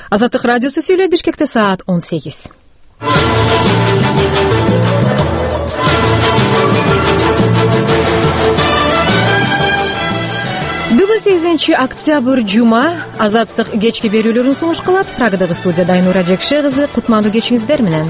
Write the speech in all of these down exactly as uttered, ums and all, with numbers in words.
Азаттык радиосу сүйлөйт. Бишкекте саат он сегиз. Бүгүн сегизинчи октябрь жума. Азаттык кечки берүүлөрүн сунуш кылат. Прагадагы студияда Айнура Жекше кызы. Кутмандуу кечиңиздер менен.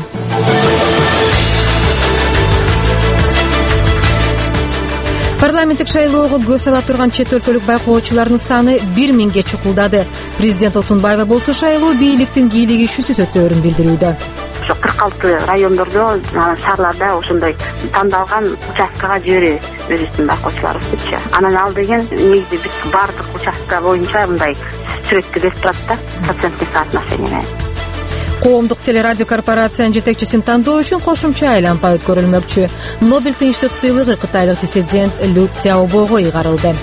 Парламенттик шайлоого көз ала турган чет өлкөлүк байкоочулардын саны бир миңге чукулдады. Президент Отунбаева болсо шайлоо бийликтин кийлигишүүсүз өтөөрүн билдирүүдө. Ошо кырк алты райондордо, шаарларда ошондой тандалган участкага жиберебиз өзүбүздүн байкоочуларыбызды. Анан ал деген негизи бүт баардык участка боюнча мындай сүрөттү берип турат да, проценттик соотношение менен. Коомдук телерадио корпорациянын жетекчисин тандоо үчүн кошумча айлампа өткөрүлмөкчү. Нобель тынчтык сыйлыгы кытайлык диссидент Лю Цзяобого ыйгарылды.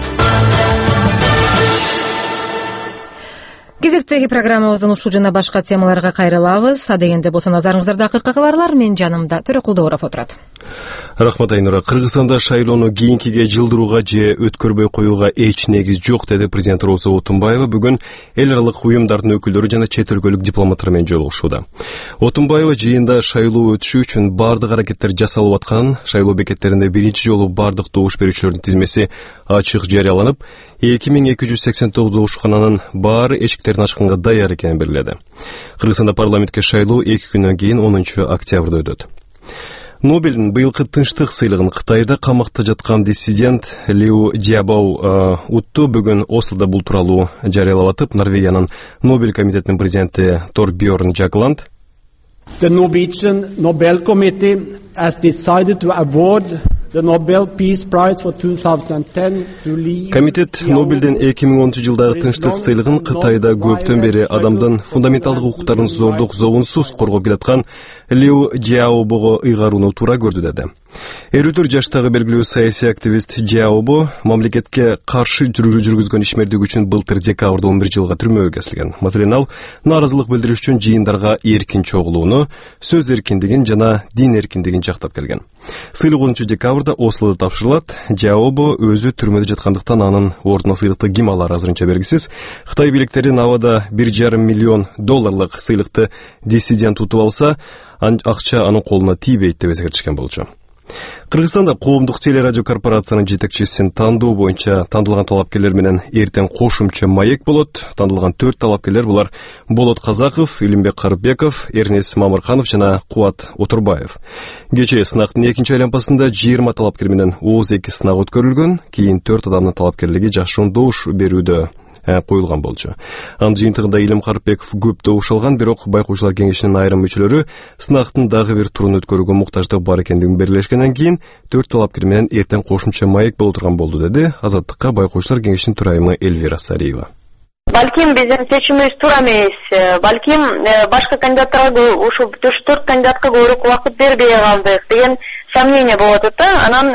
Кезектеги программабыздан ушул жана башка темаларга кайрылабыз. Адегенде болсо назарыңыздарда акыркы кабарлар. Мен жанымда Төрөкулдооров отурат. Рахмат Айнура. Кыргызстанда шайлоону кийинкиге жылдырууга же өткөрбөй коюуга эч негиз жок, деди президент Роза Отунбаева бүгүн эл аралык уюмдардын өкүлдөрү жана чет өлкөлүк дипломаттар менен жолугушууда. Отунбаева жыйында шайлоо өтүшү үчүн бардык аракеттер жасалып атканын, шайлоо бекеттеринде биринчи жолу бардык добуш берүүчүлөрдүн тизмеси ачык жарыяланып, эки миң эки жүз сексен тогуз добушкананын баары эшиктерин ачканга даяр экенин белгиледи. Кыргызстанда парламентке шайлоо эки күндөн кийин онунчу октябрда өтөт. Нобелдин быйылкы тынчтык сыйлыгын Кытайда камакта жаткан диссидент Лю Цзяобо утту. Бүгүн Ослода бул тууралуу жарыялап атып, Норвегиянын Нобель комитетинин президенти Торбьорн Жагланд The Norwegian Nobel Committee has decided to award the Nobel Peace Prize for twenty ten to Li. Комитет Нобелдин эки миң онунчу жылдагы тынчтык сыйлыгын Кытайда көптөн бери адамдын фундаменталдык укуктарын зордук зоонсуз коргоп келаткан Лю Цзяобого ыйгарууну туура көрдү, деди. элүү төрт жаштагы белгилүү саясий активист Цзяобо мамлекетке каршы жүрүү жүргүзгөн ишмердиги үчүн былтыр декабрда он бир жылга түрмөгө кесилген. Маселен, ал нааразылык билдириш үчүн жыйындарга эркин чогулууну, сөз эркиндигин жана дин эркиндигин жактап келген. Сыйлык онунчу декабрда Ослода тапшырылат. Цзяобо өзү түрмөдө жаткандыктан анын ордуна сыйлыкты ким алары азырынча белгисиз. Кытай бийликтери абада бир жарым миллион долларлык сыйлыкты диссидент утуп алса, акча анын колуна тийбейт деп эскертишкен болчу. Кыргызстанда коомдук телерадио корпорациянын жетекчисин тандоо боюнча тандалган талапкерлер менен эртең кошумча маек болот. Тандалган төрт талапкерлер булар Болот Казаков, Илимбек Карыбеков, Эрнес Мамырханов жана Кубат Отурбаев. Кечээ сынактын экинчи айлампасында жыйырма талапкер менен отуз эки сынак өткөрүлгөн. Кийин төрт адамдын талапкерлиги жашуун добуш берүүдө коюлган болчу. Анын жыйынтыгында Илим Карыбеков көп добуш алган, бирок байкоочулар кеңешинин айрым мүчөлөрү сынактын дагы бир турун өткөрүүгө муктаждык бар экендигин белгилешкенден кийин төрт талапкер менен эртең кошумча маек боло турган болду, деди Азаттыкка байкоочулар кеңешинин төрайымы Эльвира Сариева. Балким биздин чечимибиз туура эмес. Балким башка кандидаттарга ушул төрт кандидатка көбүрөөк убакыт бербей калдык деген сомнение болот да. Анан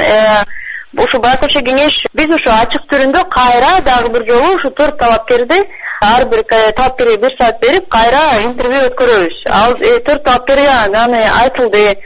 ушу байкоочу кеңеш биз ушу ачык түрүндө кайра дагы бир жолу ушу төрт талапкерди ар бир талапкерге бир саат берип кайра интервью өткөрөбүз. Ал төрт талапкерге аны айтылды,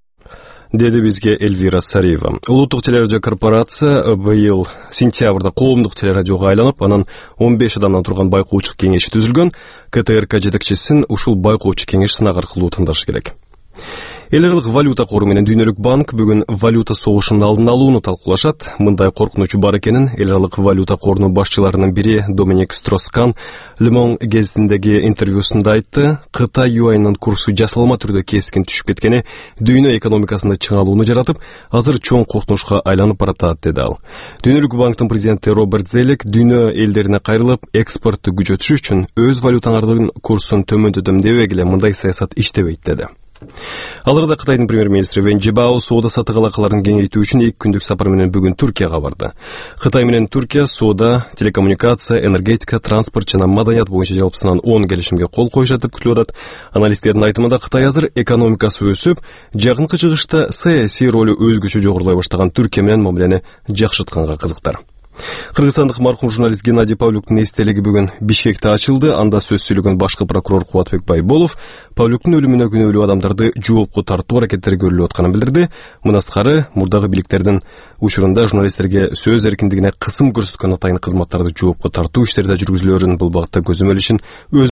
деди бизге Эльвира Сариева. Улуттук телерадио корпорация быйыл сентябрда коомдук телерадиого айланып, анан он беш адамдан турган байкоочулук кеңеши түзүлгөн. КТРК жетекчисин ушул байкоочу кеңеш сынак аркылуу тыңдашы керек. Эл аралык валюта кору менен Дүйнөлүк банк бүгүн валюта согушунун алдын алууну талкуулашат. Мындай коркунучу бар экенин эл аралык валюта корунун башчыларынын бири Доминик Строскан Le Monde гезитиндеги интервьюсунда айтты. Кытай юанынын курсу жасалма түрдө кескин түшүп кеткени дүйнө экономикасында чыңалууну жаратып, азыр чоң коркунучка айланып баратат, деди ал. Дүйнөлүк банктын президенти Роберт Зелек дүйнө элдерине кайрылып, экспортту күчөтүш үчүн өз валютаңардын курсун төмөндөтөм дебегиле мындай саясат иштебейт, деди. Аларда Кытайдын премьер-министри Вен Жибао соода сатык алакаларын кеңейтүү үчүн эки күндүк сапар менен бүгүн Түркияга барды. Кытай менен Түркия соода, телекоммуникация, энергетика, транспорт жана маданият боюнча жалпысынан он келишимге кол коюшат деп күтүлүп атат. Аналисттердин айтымында Кытай азыр экономикасы өсүп, жакынкы чыгышта саясий ролу өзгөчө жогорулай баштаган Түркия менен мамилени жакшыртканга кызыктар. Кыргызстандык маркум журналист Геннадий Павлюктун эстелиги бүгүн Бишкекте ачылды. Анда сөз сүйлөгөн башкы прокурор Кубатбек Байболов Павлюктун өлүмүнө күнөөлүү адамдарды жоопко тартуу аракеттери көрүлүп атканын билдирди. Мына сырткары мурдагы бийликтердин учурунда журналисттерге сөз эркиндигине кысым көрсөткөн атайын кызматтарды жоопко тартуу иштери да жүргүзүлөрүн бул багытта көзөмөл ишин өз